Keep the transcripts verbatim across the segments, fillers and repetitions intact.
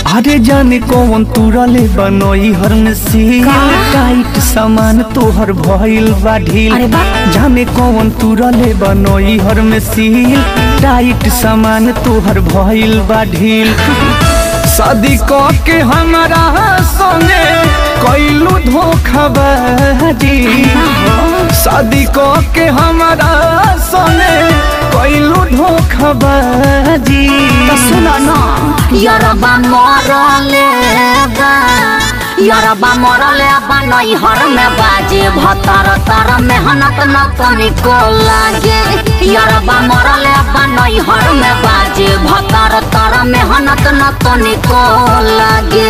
अरे जाने कौन तुरले बनोई हर में सील टाइट सामान तोहर भइल बा ढील। जाने कौन तुरले बनोई हर में सील टाइट सामान तोहर भइल बा ढील। शादी के हमारा संगे कैलू धोखाबाजी। शादी के हमारा संगे कैलू धोखाबाजी। तो सुनो न यारबा मरले बा यारबा मरले बा नई हर में बाजे भतर तर मेहनत न तनिको लागे। यारबा मरले बा नई हर में बाजे भतर तर मेहनत न तनिको लागे।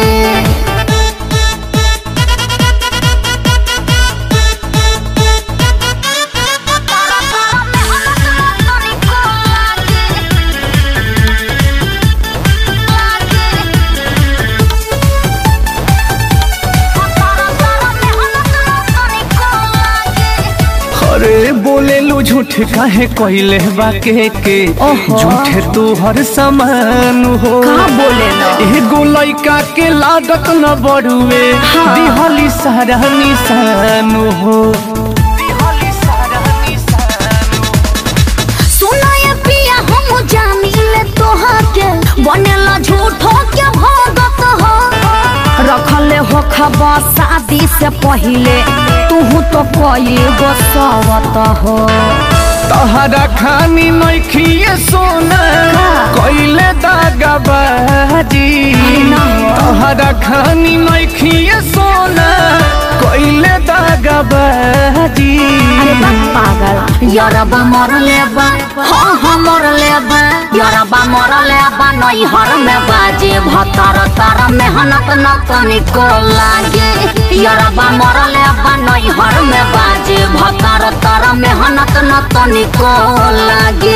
अरे बोले लो झूठ काहे कहले बाके के झूठे तू हर समान हो। का बोले ना एगो लइका के लागत न बड़ुए दिहली सारा निशान हो। सुना ये पिया हम जामिले तोहा के बनेला झूठो के भगत हो। रखले हो खबर शादी से पहले तू तो कोई गोसवत हो। तहरा खानी नइखिए सोना कइले दागबाजी। तहरा खानी नइखिए सोना कइले दागबाजी। अरे बा पागल यारबा मरले बा हाँ हाँ मरले बा। यारबा मरले बा नई हर में बाजे भतर तर मेहनत न तनिको लागे। यारबा मरले बा नई हर में बाजे भतर तर मेहनत न तनिको लागे।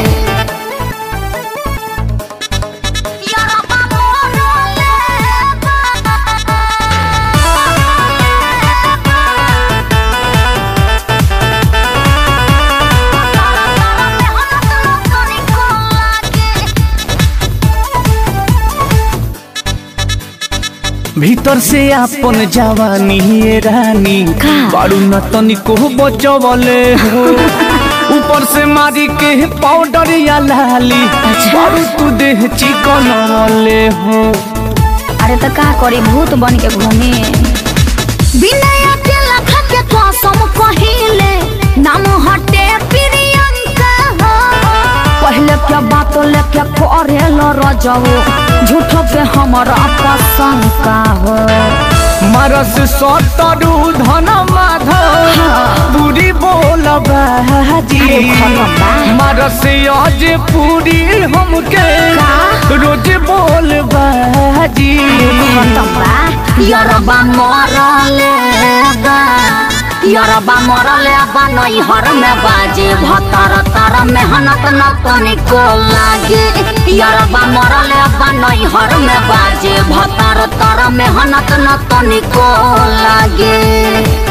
भीतर से आपन जवानी ये रानी बारू न तनिको बचवले हो। ऊपर से मारी के पाउडर या लाली बारू तू देह चिकन वाले हो। अरे तो का करी भूत बन के घूमे बिना अकेला खाके कसम कहिले नाम हटे प्रियंका हो। पहले क्या बात लेके करे लो रजो झूठ पे हमारा पसंका हो। मरस सतरू धन माधव पूरी बोल बाजी। मरस आज पूरी हमके रोज बोल बाजी। यारबा मरले बा यारबा मरले बा नई हर में बाजे भतर तर मेहनत न तनिको लागे। यारबा मरले बा नई हर में बाजे भतर तर मेहनत न तनिको लागे।